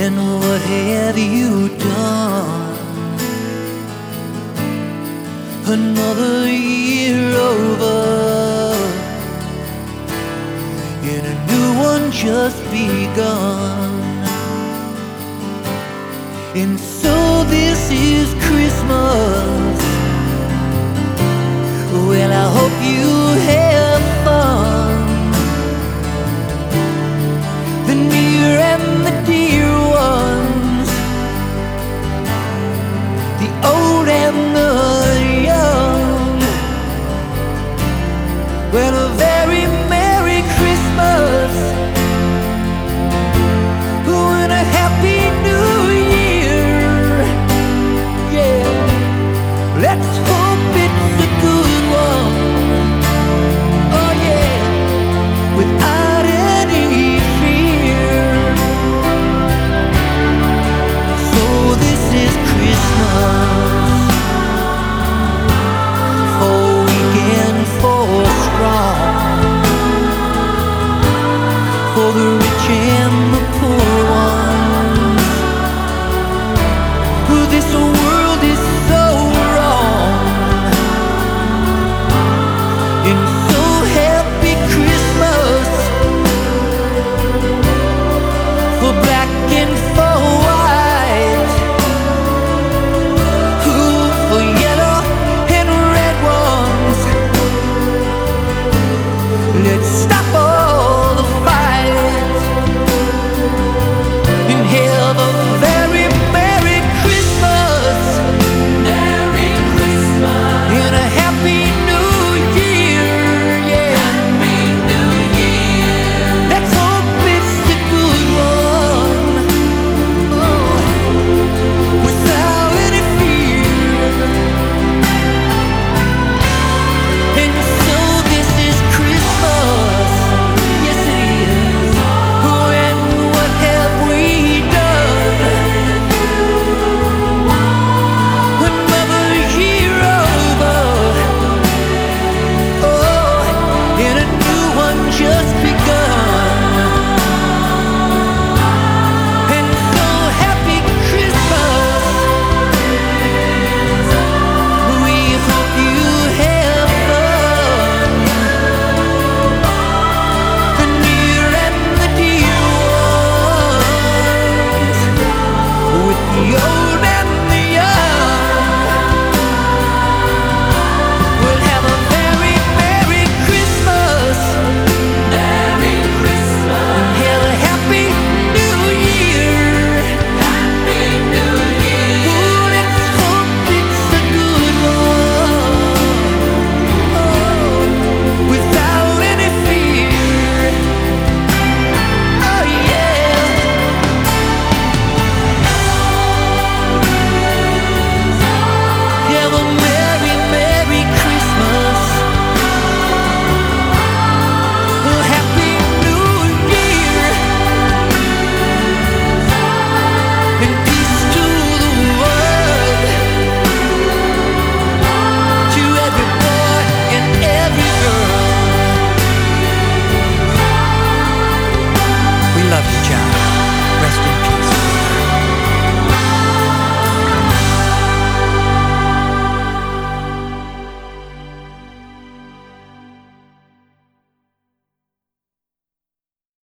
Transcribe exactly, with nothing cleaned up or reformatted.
And what have you done? Another year over, and a new one just begun. And so this is Christmas. Well, I hope you have fun. The near and the dear ones, the old and the young. Well, a very Merry Christmas and a Happy New Year. Yeah, let's